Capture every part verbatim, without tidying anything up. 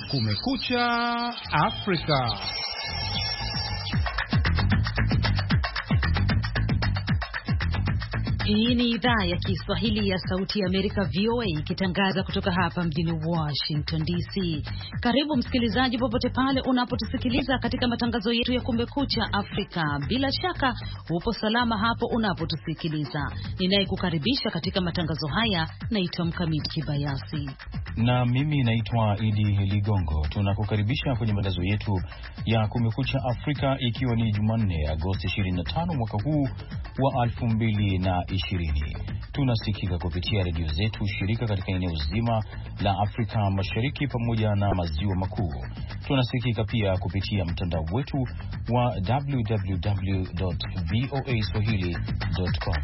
Kumekucha Afrika. Hii ni idhaa ya Kiswahili ya Sauti ya Amerika V O A ikitangaza kutoka hapa mjini Washington D C. Karibu msikilizaji popote pale unapotusikiliza katika matangazo yetu ya Kumekucha Afrika. Bila shaka upo salama hapo unapotusikiliza. Ninayekukaribisha katika matangazo haya naitwa Mkamiti Kibayasi. Na mimi naitwa Idi Ligongo. Tunakukaribisha kwenye matangazo yetu ya Kumekucha Afrika ikiwa ni Jumanne Agosti ishirini na tano mwaka huu wa elfu mbili na ishirini. Tunasikika kupitia redio zetu shirika katika eneo zima la Afrika Mashariki pamoja na maziwa makuu. Tunasikika pia kupitia mtandao wetu wa w w w dot voa swahili dot com.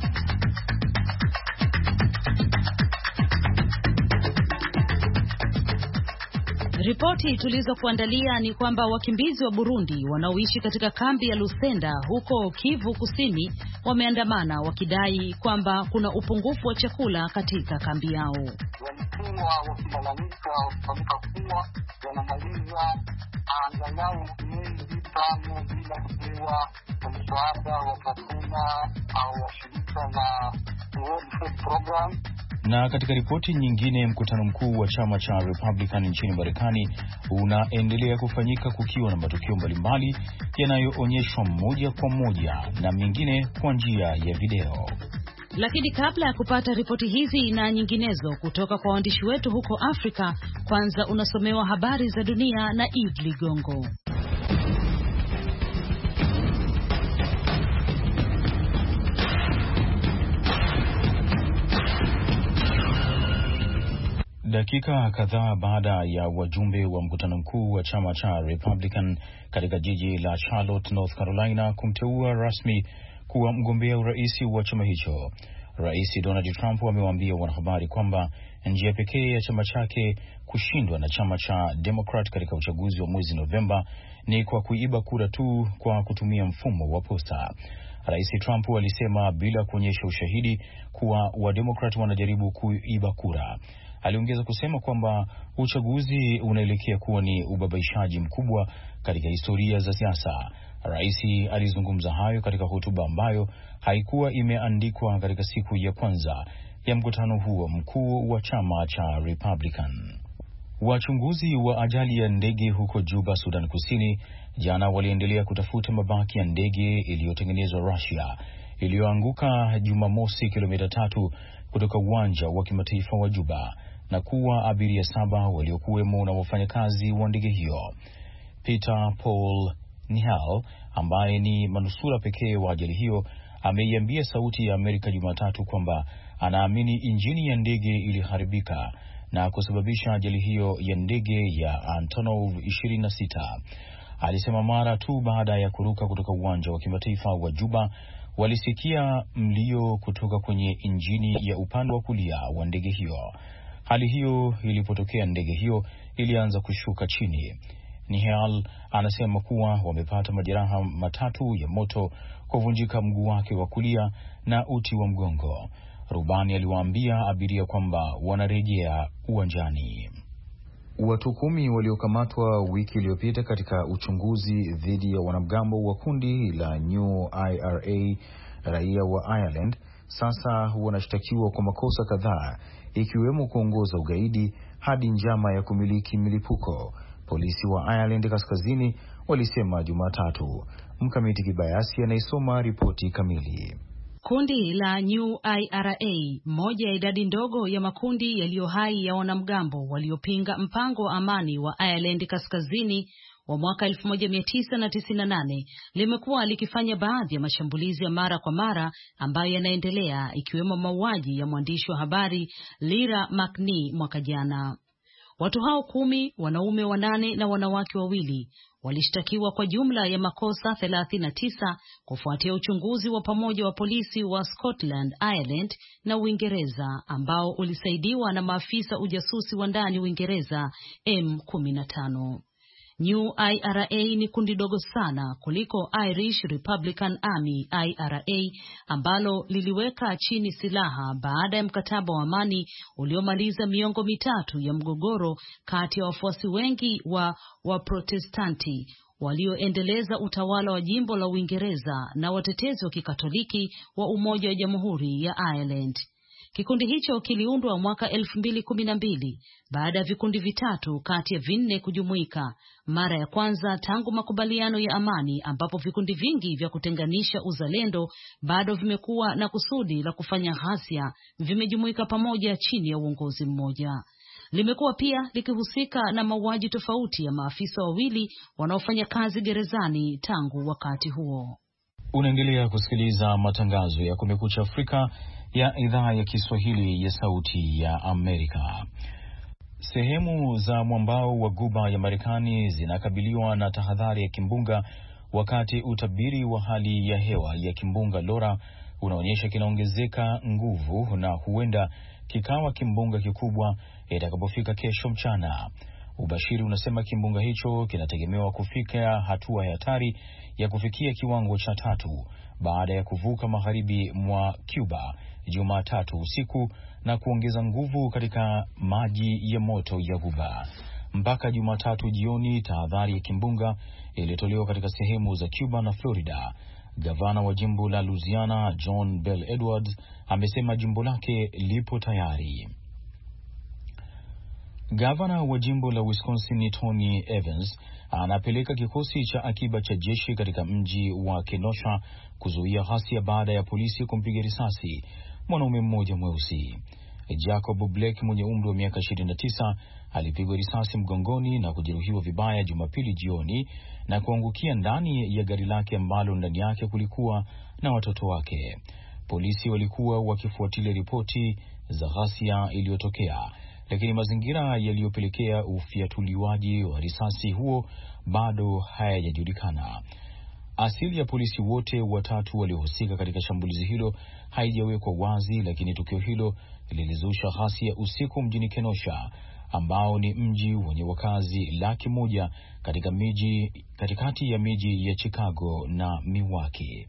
Ripoti tulizokuandalia ni kwamba wakimbizi wa Burundi wanaoishi katika kambi ya Lusenda huko Kivu Kusini wameandamana wakidai kwamba kuna upungufu wa chakula katika kambi yao. Walikuwa wakilalamika wakifanyika kuwa wanamaliza angalau miezi tano bila kupewa msaada wa chakula au washirika la World Food Program. Na katika ripoti nyingine, mkutano mkuu wa chama cha Republican nchini Marekani unaendelea kufanyika kukiwa na matukio mbalimbali yanayoonyeshwa moja kwa moja na mengine kwa njia ya video. Lakini kabla ya kupata ripoti hizi na nyinginezo kutoka kwa waandishi wetu huko Afrika, kwanza unasomewa habari za dunia na Id Ligongo. Dakika kadhaa baada ya wajumbe wa mkutano mkuu wa chama cha Republican katika jiji la Charlotte, North Carolina kumteua rasmi kuwa mgombea urais wa chama hicho, Rais Donald Trump amewaambia wanahabari kwamba njia pekee ya chama chake kushindwa na chama cha Democrat katika uchaguzi wa mwezi Novemba ni kwa kuiba kura tu kwa kutumia mfumo wa posta. Rais Trump alisema bila kuonyesha ushahidi kuwa Wademokrat wanajaribu kuiba kura. Aliongeza kusema kwamba uchaguzi unaelekea kuwa ni ubabaishaji mkubwa katika historia za siasa. Rais alizungumza hayo katika hotuba ambayo haikuwa imeandikwa katika siku ya kwanza ya mkutano huo mkuu wa chama cha Republican. Wachunguzi wa ajali ya ndege huko Juba, Sudan Kusini, jana waliendelea kutafuta mabaki ya ndege iliyotengenezwa Russia iliyoanguka Jumamosi kilomita tatu kutoka uwanja wa kimataifa wa Juba na kuwa abiria saba waliokuwemo na wafanyakazi wa ndege hiyo. Peter Paul Nihal, ambaye ni manusura pekee wa ajali hiyo, ameiambia Sauti ya Amerika Jumatatu kwamba anaamini injini ya ndege iliharibika na kusababisha ajali hiyo ya ndege ya Antonov ishirini na sita. Alisema mara tu baada ya kuruka kutoka uwanja wa kimataifa wa Juba walisikia mlio kutoka kwenye injini ya upande wa kulia wa ndege hiyo. Hali hiyo ilipotokea, ndege hiyo ilianza kushuka chini. Nihal anasema kuwa wamepata majeraha matatu ya moto, kuvunjika mguu wake wa kulia na uti wa mgongo. Rubani aliwaambia abiria kwamba wanarejea uwanjani. Watu kumi waliokamatwa wiki iliyopita katika uchunguzi dhidi ya wanamgambo wa kundi la New I R A raia wa Ireland sasa wanashtakiwa kwa makosa kadhaa ikiwemo kuongoza ugaidi hadi njama ya kumiliki milipuko, polisi wa Ireland Kaskazini walisema Jumatatu. Mkamiti Kibayasi anaisoma ripoti kamili. Kundi la New I R A, moja ya idadi ndogo ya makundi yaliyo hai ya wanamgambo waliopinga mpango wa amani wa Ireland Kaskazini wa mwaka elfu moja mia tisa tisini na nane, limekuwa likifanya baadhi ya mashambulizi ya mara kwa mara ambayo yanaendelea, ikiwemo mauaji ya mwandishi wa habari Lyra McNee mwaka jana. Watu hao kumi, wanaume wanane na wanawake wawili, walishtakiwa kwa jumla ya makosa thelathini na tisa kufuatia uchunguzi wa pamoja wa polisi wa Scotland, Ireland na Uingereza ambao ulisaidiwa na maafisa ujasusi wa ndani Uingereza M kumi na tano. New I R A ni kundi dogo sana kuliko Irish Republican Army I R A ambalo liliweka chini silaha baada ya mkataba wa amani uliomaliza miongo mitatu ya mgogoro kati ya wafuasi wengi wa Waprotestanti walioendeleza utawala wa jimbo la Uingereza na watetezi wa Kikatoliki wa Umoja wa Jamhuri ya Ireland. Kikundi hicho kiliundwa mwaka elfu mbili kumi na mbili baada ya vikundi vitatu kati ya vinne kujumuika, mara ya kwanza tangu makubaliano ya amani, ambapo vikundi vingi vya kutenganisha uzalendo bado vimekuwa na kusudi la kufanya ghasia vimejumuika pamoja chini ya uongozi mmoja. Limekuwa pia likihusika na mauaji tofauti ya maafisa wawili wanaofanya kazi gerezani tangu wakati huo. Unaendelea kusikiliza matangazo ya Kumekucha Afrika ya idhaa ya Kiswahili ya Sauti ya Amerika. Sehemu za mwambao wa Ghuba ya Marekani zinakabiliwa na tahadhari ya kimbunga, wakati utabiri wa hali ya hewa ya kimbunga Laura unaonyesha kinaongezeka nguvu na huenda kikawa kimbunga kikubwa itakapofika kesho mchana. Ubashiri unasema kimbunga hicho kinategemewa kufika hatua ya hatari ya kufikia kiwango cha tatu baada ya kuvuka magharibi mwa Cuba Jumatatu usiku na kuongeza nguvu katika maji ya moto ya Ghuba. Mpaka Jumatatu jioni, tahadhari ya kimbunga ilitolewa katika sehemu za Cuba na Florida. Gavana wa jimbo la Louisiana John Bel Edwards amesema jimbo lake lipo tayari. Gavana wa jimbo la Wisconsin Tony Evans anapeleka kikosi cha akiba cha jeshi katika mji wa Kenosha kuzuia ghasia baada ya polisi kumpiga risasi mwanaume mmoja mweusi. Jacob Blake mwenye umri wa miaka ishirini na tisa alipigwa risasi mgongoni na kujeruhiwa vibaya Jumapili jioni na kuangukia ndani ya gari lake ambalo ndani yake kulikuwa na watoto wake. Polisi walikuwa wakifuatilia ripoti za ghasia iliyotokea, lakini mazingira yaliyopelekea ufiatuliwaji wa risasi huo bado hayajajulikana. Asili ya polisi wote watatu waliohusika katika shambulizi hilo haijawekwa wazi, lakini tukio hilo lilizusha ghasia usiku mjini Kenosha, ambao ni mji wenye wakazi laki moja katika miji katikati ya miji ya Chicago na Milwaukee.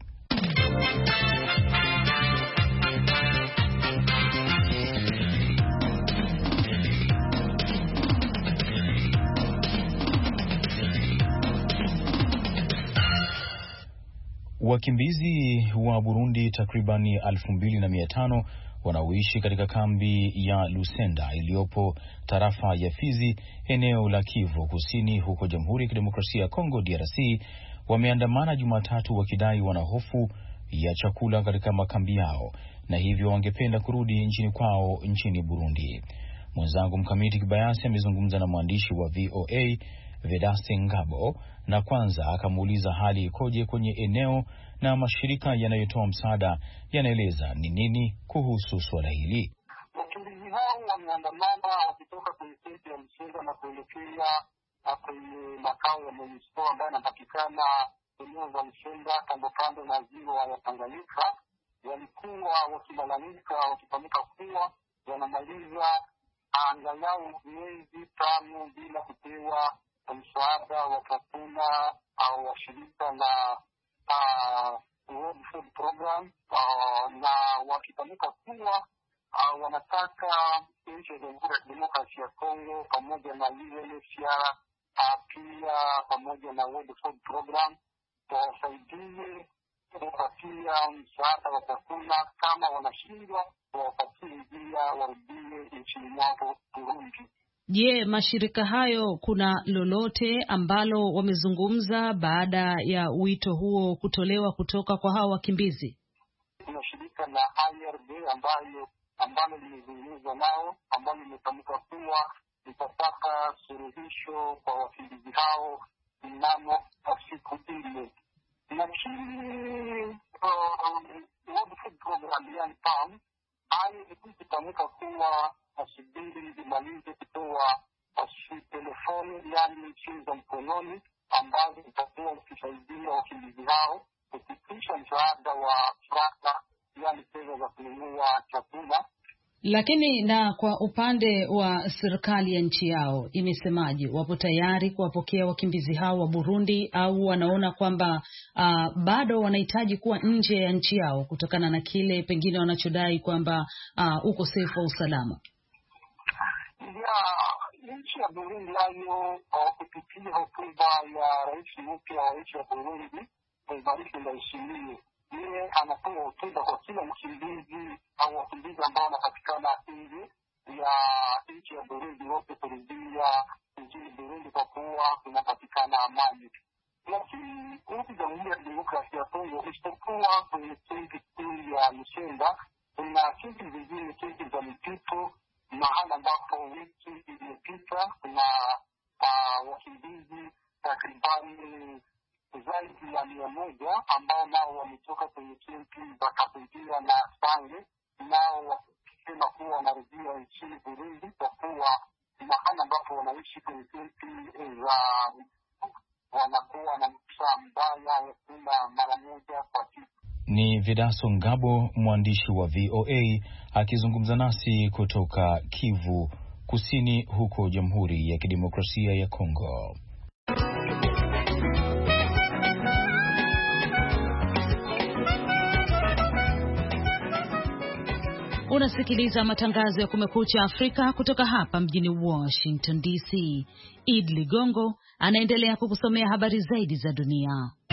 Wakimbizi wa Burundi takribani elfu mbili na mia tano wanaoishi katika kambi ya Lusenda iliyopo tarafa ya Fizi, eneo la Kivu Kusini, huko Jamhuri ya Kidemokrasia ya Kongo D R C, wameandamana Jumatatu wakidai wana hofu ya chakula katika makambi yao na hivyo wangependa kurudi nchini kwao nchini Burundi. Mwenzangu Mkamiti Kibayasi amezungumza na mwandishi wa V O A Vedaste Ngabo na kwanza akamuuliza hali ikoje kwenye eneo na mashirika yanayotoa msaada yanaeleza ni nini kuhusu swala hili. Wakimbizi hao wameandamana wakitoka kwenye kempi ya Lusenda na kuelekea kwenye makao ya MONUSCO ambayo yanapatikana eneo za Lusenda kando kando na ziwa ya Tanganyika. Walikuwa wakilalamika wakifanyika kuwa wanamaliza angalau miezi tano bila kupewa msaada wa chakula au wa shirika la uh, World Food Program, uh, na wakitamka kuwa uh, wanataka nchi ya Jamhuri ya Kidemokrasia ya Kongo pamoja na U N H C R uh, pia pamoja na World Food Program wawasaidie kuwapatia msaada wa chakula. Kama wanashindwa wawapatie njia warudie nchini mwao Burundi. Je, mashirika hayo kuna lolote ambalo wamezungumza baada ya wito huo kutolewa kutoka kwa hao wakimbizi? Kuna shirika la I R D ambayo ambalo limezungumza nao, ambalo limetamka kuwa litapata suluhisho kwa wakimbizi hao mnamo siku ile. Lakini World Food Program yani P A M hayo ikitamka kuwa asibiri imalize kutoa telefoni yani simu za mkononi ambazo itakuwa ikisaidia wakimbizi hao kufikisha msaada wa fraka yani pesa za kununua chakula. Lakini na kwa upande wa serikali ya nchi yao imesemaje? Wapo tayari kuwapokea wakimbizi hao wa Burundi au wanaona kwamba uh, bado wanahitaji kuwa nje ya nchi yao kutokana na kile pengine wanachodai kwamba uh, ukosefu wa usalama? Ya nchi ya Burundi nayo kupitia hotuba ya rais mpya wa nchi ya Burundi Evariste Ndayishimiye, yeye anatoa hotuba kwa kila mkimbizi au wakimbizi ambao wanapatikana nje ya nchi ya Burundi wote kurudia nchini Burundi kwa kuwa kunapatikana amani. Lakini huku Jamhuri ya Kidemokrasia ya Kongo, isipokuwa kwenye kempi kuu ya Lusenda, kuna kempi zingine, kempi za mpito, mahala ambapo wiki iliyopita kuna wakimbizi takribani zaidi ya mia moja ambao nao wametoka kwenye kempi za Kapungira na Sange, nao wakisema kuwa wanarudia nchini Burundi kwa kuwa mahala ambapo wanaishi kwenye kempi za wanakuwa na msaa mbaya yakuna mara moja kwa siku. Ni Vedaso Ngabo, mwandishi wa V O A akizungumza nasi kutoka Kivu Kusini huko Jamhuri ya Kidemokrasia ya Kongo. Unasikiliza matangazo ya Kumekucha Afrika kutoka hapa mjini Washington D C. Id Ligongo anaendelea kukusomea habari zaidi za dunia.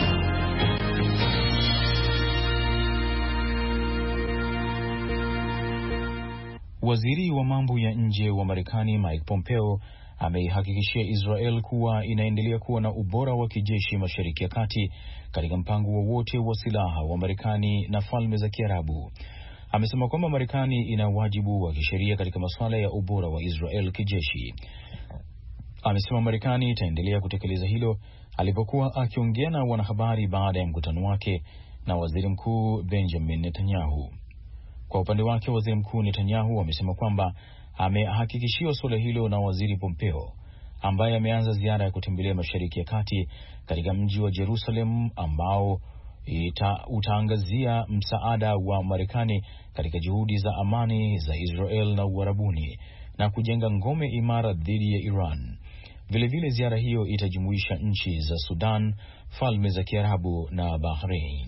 Waziri wa mambo ya nje wa Marekani Mike Pompeo ameihakikishia Israel kuwa inaendelea kuwa na ubora wa kijeshi Mashariki ya Kati katika mpango wowote wa, wa silaha wa Marekani na Falme za Kiarabu. Amesema kwamba Marekani ina wajibu wa kisheria katika masuala ya ubora wa Israel kijeshi. Amesema Marekani itaendelea kutekeleza hilo alipokuwa akiongea na wanahabari baada ya mkutano wake na Waziri Mkuu Benjamin Netanyahu. Kwa upande wake, Waziri Mkuu Netanyahu amesema kwamba amehakikishiwa suala hilo na Waziri Pompeo, ambaye ameanza ziara ya kutembelea Mashariki ya Kati katika mji wa Jerusalem ambao ita, utaangazia msaada wa Marekani katika juhudi za amani za Israel na Uarabuni na kujenga ngome imara dhidi ya Iran. Vilevile ziara hiyo itajumuisha nchi za Sudan, Falme za Kiarabu na Bahrain.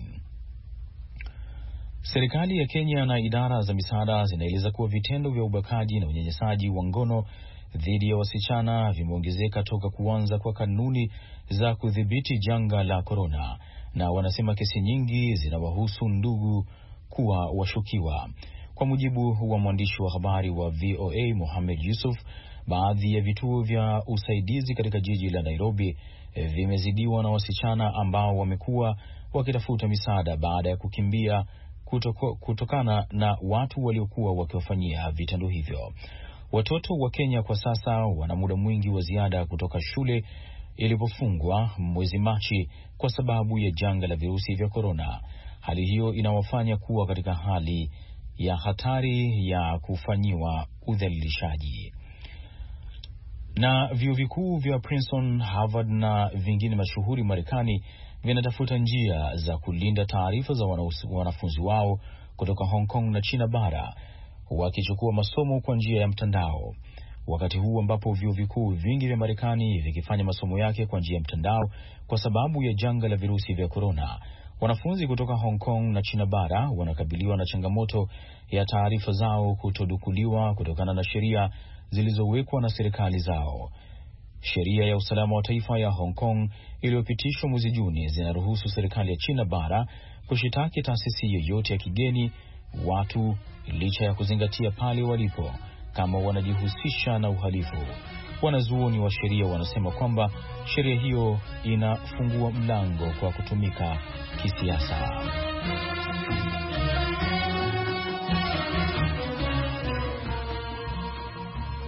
Serikali ya Kenya na idara za misaada zinaeleza kuwa vitendo vya ubakaji na unyanyasaji wa ngono dhidi ya wasichana vimeongezeka toka kuanza kwa kanuni za kudhibiti janga la korona, na wanasema kesi nyingi zinawahusu ndugu kuwa washukiwa. Kwa mujibu wa mwandishi wa habari wa V O A Mohamed Yusuf, baadhi ya vituo vya usaidizi katika jiji la Nairobi vimezidiwa na wasichana ambao wamekuwa wakitafuta misaada baada ya kukimbia Kutoko, kutokana na watu waliokuwa wakiwafanyia vitendo hivyo. Watoto wa Kenya kwa sasa wana muda mwingi wa ziada kutoka shule ilipofungwa mwezi Machi kwa sababu ya janga la virusi vya korona. Hali hiyo inawafanya kuwa katika hali ya hatari ya kufanyiwa udhalilishaji. Na vyuo vikuu vya Princeton, Harvard na vingine mashuhuri Marekani vinatafuta njia za kulinda taarifa za wanafunzi wao kutoka Hong Kong na China bara wakichukua masomo kwa njia ya mtandao. Wakati huu ambapo vyuo vikuu vingi vya Marekani vikifanya masomo yake kwa njia ya mtandao kwa sababu ya janga la virusi vya korona, wanafunzi kutoka Hong Kong na China bara wanakabiliwa na changamoto ya taarifa zao kutodukuliwa kutokana na sheria zilizowekwa na serikali zao. Sheria ya usalama wa taifa ya Hong Kong iliyopitishwa mwezi Juni zinaruhusu serikali ya China bara kushitaki taasisi yoyote ya kigeni watu licha ya kuzingatia pale walipo kama wanajihusisha na uhalifu. Wanazuoni wa sheria wanasema kwamba sheria hiyo inafungua mlango kwa kutumika kisiasa.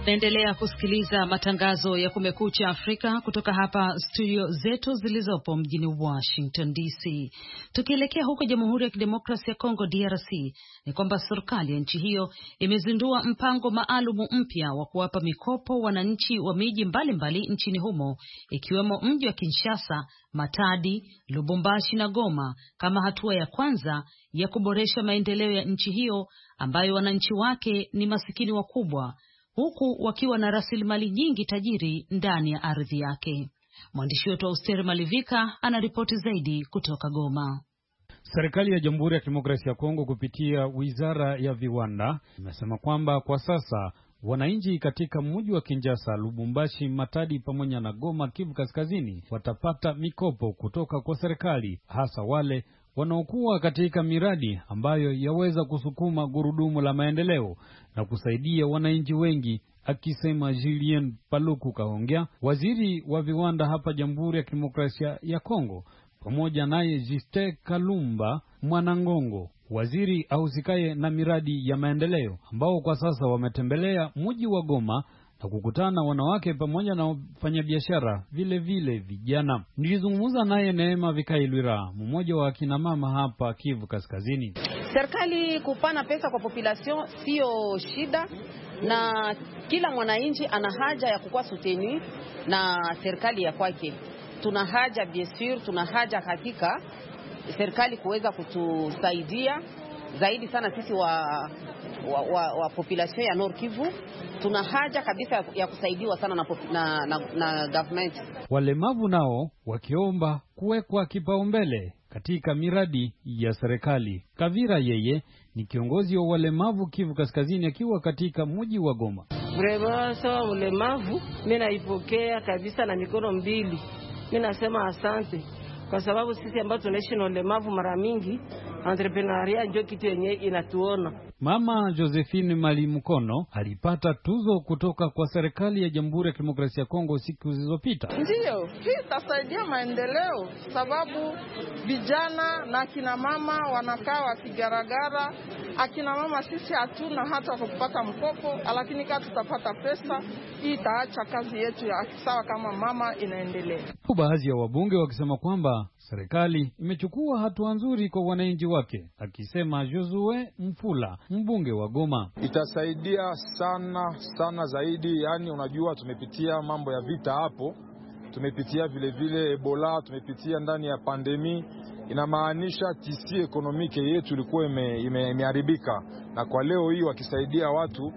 Naendelea kusikiliza matangazo ya Kumekucha Afrika kutoka hapa studio zetu zilizopo mjini Washington D C. Tukielekea huko Jamhuri ya Kidemokrasia ya Kongo D R C, ni kwamba serikali ya nchi hiyo imezindua mpango maalumu mpya wa kuwapa mikopo wananchi wa miji mbalimbali nchini humo, ikiwemo mji wa Kinshasa, Matadi, Lubumbashi na Goma, kama hatua ya kwanza ya kuboresha maendeleo ya nchi hiyo ambayo wananchi wake ni masikini wakubwa, huku wakiwa na rasilimali nyingi tajiri ndani ya ardhi yake. Mwandishi wetu Austeri Malivika anaripoti zaidi kutoka Goma. Serikali ya Jamhuri ya Kidemokrasia ya Kongo kupitia Wizara ya Viwanda imesema kwamba kwa sasa wananchi katika mji wa Kinshasa, Lubumbashi, Matadi pamoja na Goma, Kivu Kaskazini watapata mikopo kutoka kwa serikali, hasa wale wanaokuwa katika miradi ambayo yaweza kusukuma gurudumu la maendeleo na kusaidia wananchi wengi, akisema Julien Paluku Kahongya, waziri wa viwanda hapa Jamhuri ya Kidemokrasia ya Kongo, pamoja naye Justin Kalumba Mwanangongo, waziri ahusikaye na miradi ya maendeleo, ambao kwa sasa wametembelea mji wa Goma na kukutana wanawake pamoja na wafanyabiashara vile vile vijana. Nilizungumza naye Neema Vikailwira, mmoja wa kina mama hapa Kivu Kaskazini. Serikali kupana pesa kwa population sio shida, na kila mwananchi ana haja ya kukua soutenu na serikali ya kwake. Tuna haja bien sûr, tuna haja hakika serikali kuweza kutusaidia zaidi sana sisi wa wa, wa, wa population ya Nord Kivu. Tuna haja kabisa ya kusaidiwa sana na, na, na, na government. Walemavu nao wakiomba kuwekwa kipaumbele katika miradi ya serikali. Kavira yeye ni kiongozi wa walemavu Kivu Kaskazini, akiwa katika mji wa Goma. Breva sawa ulemavu, mimi naipokea kabisa na mikono mbili. Mimi nasema asante, kwa sababu sisi ambao tunaishi na ulemavu mara mingi entrepreneuria ndio kitu yenye inatuona. Mama Josephine Malimukono alipata tuzo kutoka kwa serikali ya Jamhuri ya Kidemokrasia ya Kongo siku zilizopita. Ndio, hii itasaidia maendeleo, sababu vijana na akina mama wanakaa wakigaragara. Akina mama sisi hatuna hata kupata mkopo, lakini kama tutapata pesa, hii itaacha kazi yetu ya sawa kama mama inaendelea. Baadhi ya wabunge wakisema kwamba serikali imechukua hatua nzuri kwa wananchi wake, akisema Josue Mfula, mbunge wa Goma. Itasaidia sana sana zaidi, yani unajua tumepitia mambo ya vita hapo, tumepitia vile vile Ebola, tumepitia ndani ya pandemi. Inamaanisha tisi ekonomike yetu ilikuwa imeharibika, ime, na kwa leo hii wakisaidia watu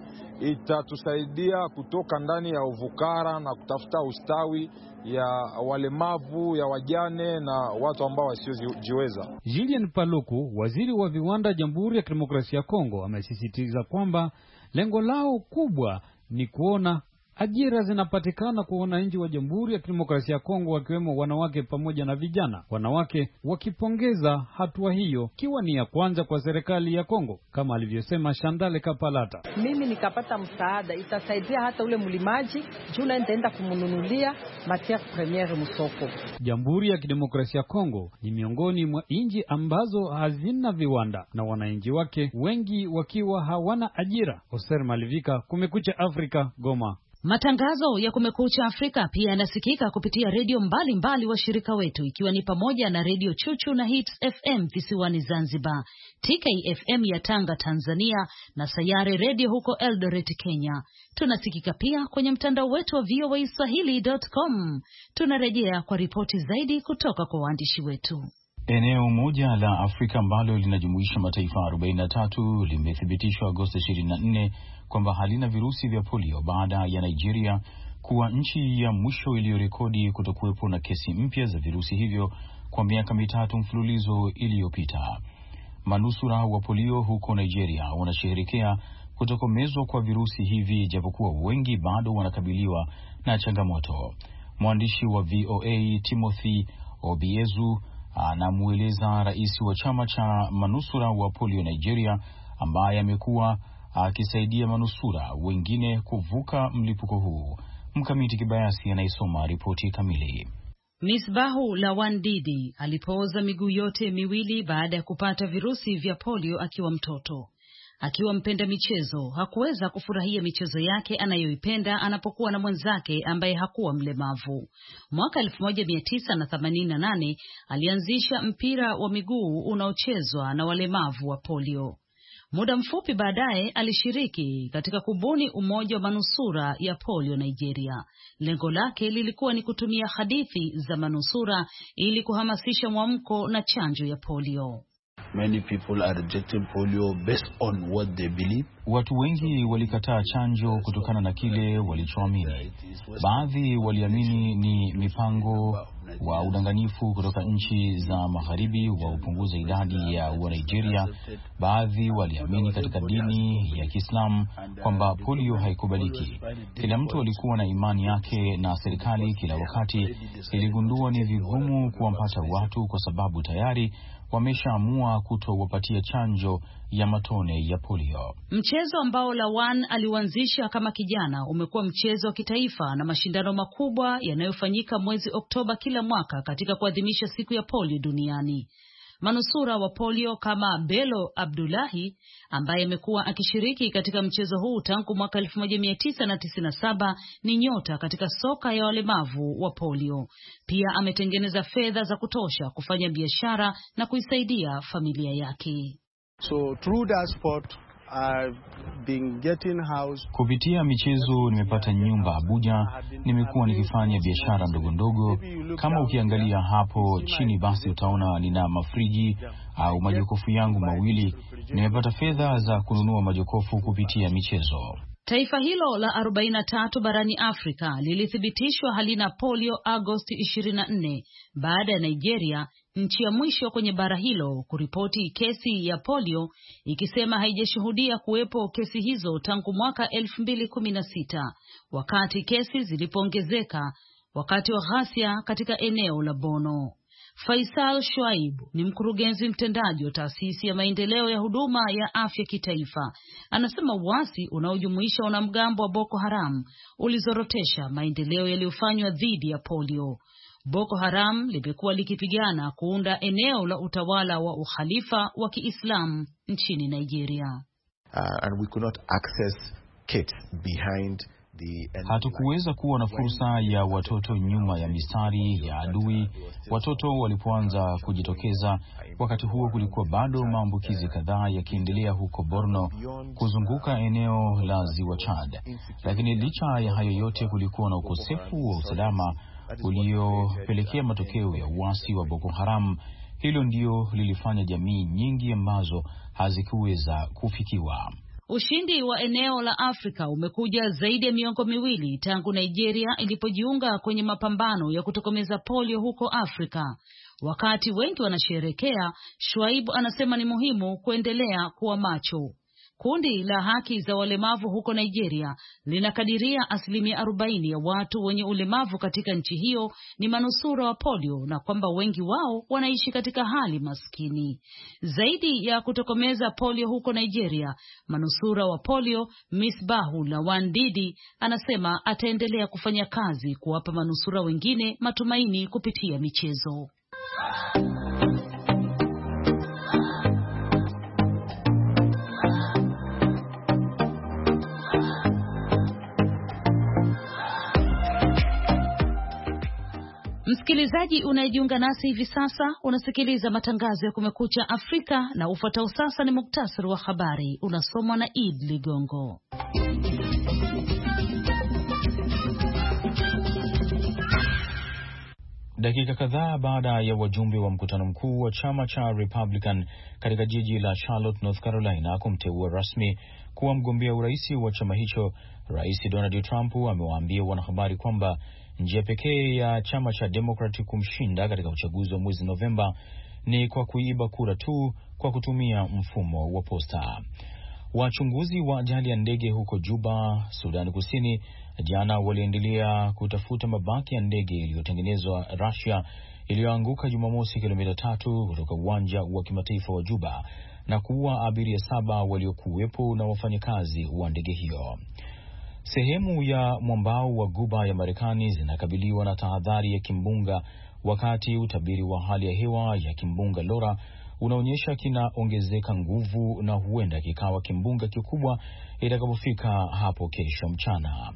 itatusaidia kutoka ndani ya uvukara na kutafuta ustawi ya walemavu, ya wajane na watu ambao wasiojiweza. Julien Paluku, waziri wa viwanda Jamhuri ya Kidemokrasia ya Kongo, amesisitiza kwamba lengo lao kubwa ni kuona ajira zinapatikana kwa wananchi wa Jamhuri ya Kidemokrasia ya Kongo, wakiwemo wanawake pamoja na vijana. Wanawake wakipongeza hatua hiyo kiwa ni ya kwanza kwa serikali ya Kongo, kama alivyosema Shandale Kapalata. Mimi nikapata msaada, itasaidia hata ule mlimaji juu na nitaenda kumnunulia matière première msoko. Jamhuri ya Kidemokrasia ya Kongo ni miongoni mwa nchi ambazo hazina viwanda na wananchi wake wengi wakiwa hawana ajira. Oser Malivika, Kumekucha Afrika, Goma. Matangazo ya Kumekucha Afrika pia yanasikika kupitia redio mbalimbali wa shirika wetu, ikiwa ni pamoja na redio Chuchu na Hits F M visiwani Zanzibar, T K F M ya Tanga Tanzania, na Sayare Radio huko Eldoret Kenya. Tunasikika pia kwenye mtandao wetu wa v o a swahili dot com. Tunarejea kwa ripoti zaidi kutoka kwa waandishi wetu. Eneo moja la Afrika ambalo linajumuisha mataifa arobaini na tatu limethibitishwa Agosti ishirini na nne kwamba halina virusi vya polio baada ya Nigeria kuwa nchi ya mwisho iliyorekodi kutokuwepo na kesi mpya za virusi hivyo kwa miaka mitatu mfululizo iliyopita. Manusura wa polio huko Nigeria wanasherehekea kutokomezwa kwa virusi hivi, japokuwa wengi bado wanakabiliwa na changamoto. Mwandishi wa V O A Timothy Obiezu anamueleza rais wa chama cha manusura wa polio Nigeria, ambaye amekuwa akisaidia manusura wengine kuvuka mlipuko huu. Mkamiti Kibayasi anaisoma ripoti kamili. Misbahu Lawan Didi alipooza miguu yote miwili baada ya kupata virusi vya polio akiwa mtoto. Akiwa mpenda michezo, hakuweza kufurahia michezo yake anayoipenda anapokuwa na mwenzake ambaye hakuwa mlemavu. Mwaka elfu moja mia tisa na themanini na nane alianzisha mpira wa miguu unaochezwa na walemavu wa polio. Muda mfupi baadaye alishiriki katika kubuni umoja wa manusura ya polio Nigeria. Lengo lake lilikuwa ni kutumia hadithi za manusura ili kuhamasisha mwamko na chanjo ya polio. Many people are rejecting polio based on what they believe. Watu wengi walikataa chanjo kutokana na kile walichoamini. Baadhi waliamini ni mipango wa udanganyifu kutoka nchi za magharibi wa kupunguza idadi ya wa Nigeria. Baadhi waliamini katika dini ya Kiislamu kwamba polio haikubaliki. Kila mtu alikuwa na imani yake, na serikali kila wakati iligundua ni vigumu kuwampata watu kwa sababu tayari wameshaamua kutowapatia chanjo ya matone ya polio. Mchezo ambao Lawan aliuanzisha kama kijana umekuwa mchezo wa kitaifa na mashindano makubwa yanayofanyika mwezi Oktoba kila mwaka katika kuadhimisha siku ya polio duniani. Manusura wa polio kama Bello Abdullahi, ambaye amekuwa akishiriki katika mchezo huu tangu mwaka elfu moja mia tisa na tisini na saba, ni nyota katika soka ya walemavu wa polio. Pia ametengeneza fedha za kutosha kufanya biashara na kuisaidia familia yake. So through that sport I've been getting house. Kupitia michezo nimepata nyumba Abuja, nimekuwa nikifanya biashara ndogo ndogo. Kama ukiangalia hapo chini basi utaona nina mafriji au majokofu yangu mawili. Nimepata fedha za kununua majokofu kupitia michezo. Taifa hilo la arobaini na tatu barani Afrika lilithibitishwa halina polio Agosti ishirini na nne baada ya Nigeria, nchi ya mwisho kwenye bara hilo, kuripoti kesi ya polio, ikisema haijashuhudia kuwepo kesi hizo tangu mwaka elfu mbili kumi na sita, wakati kesi zilipoongezeka wakati wa ghasia katika eneo la Bono. Faisal Shuaib ni mkurugenzi mtendaji wa taasisi ya maendeleo ya huduma ya afya kitaifa. Anasema uasi unaojumuisha wanamgambo wa Boko Haram ulizorotesha maendeleo yaliyofanywa dhidi ya polio. Boko Haram limekuwa likipigana kuunda eneo la utawala wa ukhalifa wa Kiislamu nchini Nigeria. Uh, and we could not access kids behind Hatukuweza kuwa na fursa ya watoto nyuma ya mistari ya adui. Watoto walipoanza kujitokeza, wakati huo kulikuwa bado maambukizi kadhaa yakiendelea huko Borno kuzunguka eneo la Ziwa Chad. Lakini licha ya hayo yote, kulikuwa na ukosefu wa usalama uliopelekea matokeo ya uasi wa Boko Haram. Hilo ndio lilifanya jamii nyingi ambazo hazikuweza kufikiwa. Ushindi wa eneo la Afrika umekuja zaidi ya miongo miwili tangu Nigeria ilipojiunga kwenye mapambano ya kutokomeza polio huko Afrika. Wakati wengi wanasherehekea, Shuaibu anasema ni muhimu kuendelea kuwa macho. Kundi la haki za walemavu huko Nigeria linakadiria asilimia arobaini ya watu wenye ulemavu katika nchi hiyo ni manusura wa polio, na kwamba wengi wao wanaishi katika hali maskini. Zaidi ya kutokomeza polio huko Nigeria, manusura wa polio Misbahu Lawan Didi anasema ataendelea kufanya kazi kuwapa manusura wengine matumaini kupitia michezo. Msikilizaji unayejiunga nasi hivi sasa, unasikiliza matangazo ya Kumekucha Afrika, na ufuatao sasa ni muktasari wa habari unasomwa na Id Ligongo. Dakika kadhaa baada ya wajumbe wa mkutano mkuu wa chama cha Republican katika jiji la Charlotte, North Carolina kumteua rasmi kuwa mgombea urais wa chama hicho, Rais Donald Trump amewaambia wanahabari kwamba njia pekee ya chama cha Democrat kumshinda katika uchaguzi wa mwezi Novemba ni kwa kuiba kura tu kwa kutumia mfumo wa posta. Wachunguzi wa ajali ya ndege huko Juba, Sudan Kusini, jana waliendelea kutafuta mabaki ya ndege iliyotengenezwa Russia iliyoanguka Jumamosi kilomita tatu kutoka uwanja wa kimataifa wa Juba na kuua abiria saba waliokuwepo na wafanyakazi wa ndege hiyo. Sehemu ya mwambao wa Guba ya Marekani zinakabiliwa na tahadhari ya kimbunga, wakati utabiri wa hali ya hewa ya kimbunga Laura unaonyesha kinaongezeka nguvu na huenda kikawa kimbunga kikubwa itakapofika hapo kesho mchana.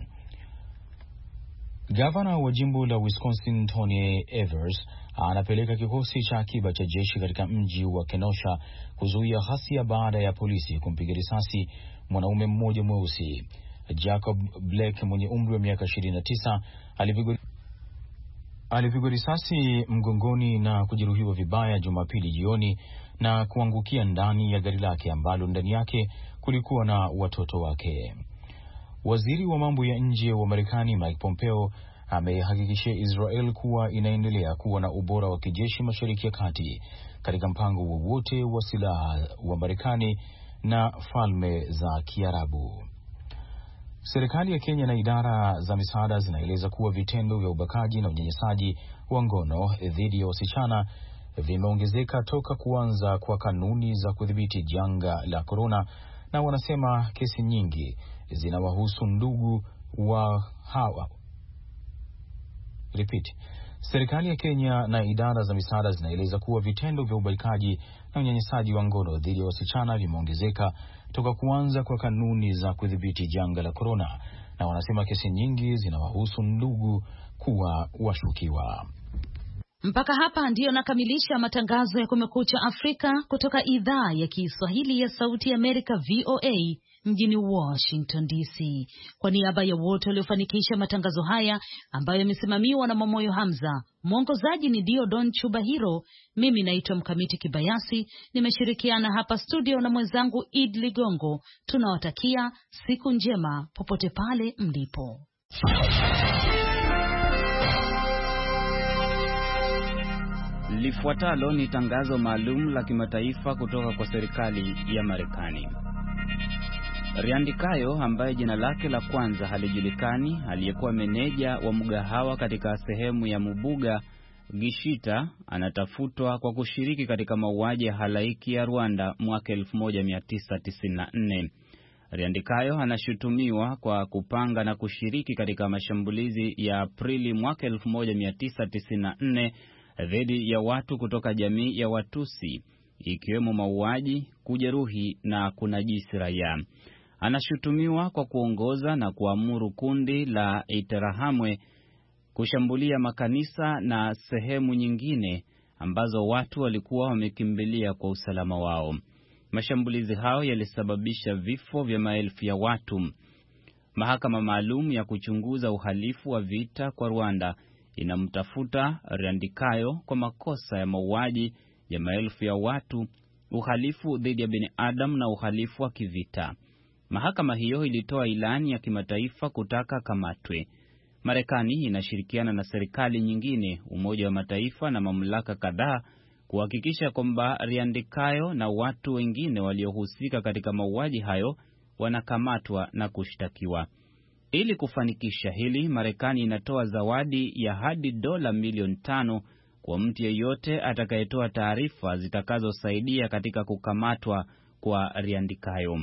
Gavana wa jimbo la Wisconsin Tony Evers anapeleka kikosi cha akiba cha jeshi katika mji wa Kenosha kuzuia ghasia baada ya polisi kumpiga risasi mwanaume mmoja mweusi. Jacob Blake mwenye umri wa miaka ishirini na tisa alipigwa alipigwa risasi mgongoni na kujeruhiwa vibaya Jumapili jioni na kuangukia ndani ya gari lake ambalo ndani yake kulikuwa na watoto wake. Waziri wa mambo ya nje wa Marekani Mike Pompeo amehakikishia Israel kuwa inaendelea kuwa na ubora wa kijeshi Mashariki ya Kati katika mpango wowote wa silaha wa Marekani na Falme za Kiarabu. Serikali ya Kenya na idara za misaada zinaeleza kuwa vitendo vya ubakaji na unyanyasaji wa ngono dhidi ya wasichana vimeongezeka toka kuanza kwa kanuni za kudhibiti janga la korona, na wanasema kesi nyingi zinawahusu ndugu wa hawa. Repeat. Serikali ya Kenya na idara za misaada zinaeleza kuwa vitendo vya ubakaji na unyanyasaji wa ngono dhidi ya wasichana vimeongezeka toka kuanza kwa kanuni za kudhibiti janga la korona, na wanasema kesi nyingi zinawahusu ndugu kuwa washukiwa. Mpaka hapa ndiyo nakamilisha matangazo ya Kumekucha Afrika kutoka idhaa ya Kiswahili ya Sauti ya Amerika V O A mjini Washington D C. Kwa niaba ya wote waliofanikisha matangazo haya ambayo yamesimamiwa na Mamoyo Hamza, mwongozaji ni Diodon Chubahiro, mimi naitwa Mkamiti Kibayasi, nimeshirikiana hapa studio na mwenzangu Id Ligongo. Tunawatakia siku njema popote pale mlipo. Lifuatalo ni tangazo maalum la kimataifa kutoka kwa serikali ya Marekani. Riandikayo ambaye jina lake la kwanza halijulikani, aliyekuwa meneja wa mgahawa katika sehemu ya Mubuga Gishita, anatafutwa kwa kushiriki katika mauaji ya halaiki ya Rwanda mwaka elfu moja mia tisa tisini na nne. Riandikayo anashutumiwa kwa kupanga na kushiriki katika mashambulizi ya Aprili mwaka elfu moja mia tisa tisini na nne dhidi ya watu kutoka jamii ya Watusi, ikiwemo mauaji, kujeruhi na kunajisi raia. Anashutumiwa kwa kuongoza na kuamuru kundi la Interahamwe kushambulia makanisa na sehemu nyingine ambazo watu walikuwa wamekimbilia kwa usalama wao. Mashambulizi hao yalisababisha vifo vya maelfu ya watu. Mahakama maalum ya kuchunguza uhalifu wa vita kwa Rwanda inamtafuta Riandikayo kwa makosa ya mauaji ya maelfu ya watu, uhalifu dhidi ya binadamu na uhalifu wa kivita. Mahakama hiyo ilitoa ilani ya kimataifa kutaka kamatwe. Marekani inashirikiana na serikali nyingine, Umoja wa Mataifa na mamlaka kadhaa kuhakikisha kwamba Riandikayo na watu wengine waliohusika katika mauaji hayo wanakamatwa na kushtakiwa. Ili kufanikisha hili, Marekani inatoa zawadi ya hadi dola milioni tano kwa mtu yeyote atakayetoa taarifa zitakazosaidia katika kukamatwa kwa Riandikayo.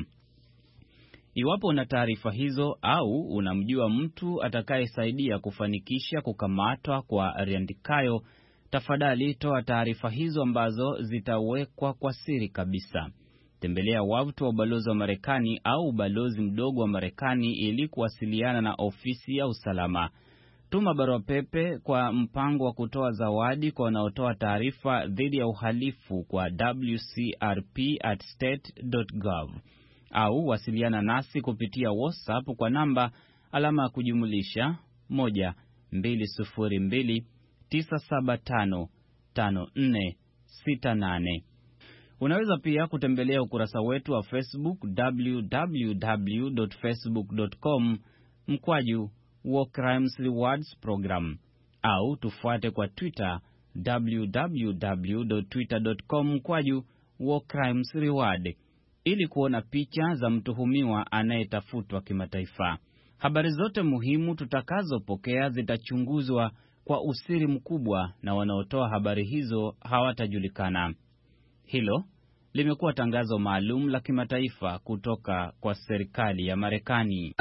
Iwapo una taarifa hizo au unamjua mtu atakayesaidia kufanikisha kukamatwa kwa Riandikayo, tafadhali toa taarifa hizo ambazo zitawekwa kwa siri kabisa. Tembelea wavuti wa ubalozi wa Marekani au ubalozi mdogo wa Marekani ili kuwasiliana na ofisi ya usalama. Tuma barua pepe kwa mpango wa kutoa zawadi kwa wanaotoa taarifa dhidi ya uhalifu kwa w c r p at state dot gov au wasiliana nasi kupitia WhatsApp kwa namba alama ya kujumulisha moja mbili sifuri mbili tisa saba tano tano nne sita nane. Unaweza pia kutembelea ukurasa wetu wa Facebook w w w dot facebook dot com mkwaju War Crimes Rewards Program, au tufuate kwa Twitter w w w dot twitter dot com mkwaju War Crimes Reward ili kuona picha za mtuhumiwa anayetafutwa kimataifa. Habari zote muhimu tutakazopokea zitachunguzwa kwa usiri mkubwa na wanaotoa habari hizo hawatajulikana. Hilo limekuwa tangazo maalum la kimataifa kutoka kwa serikali ya Marekani.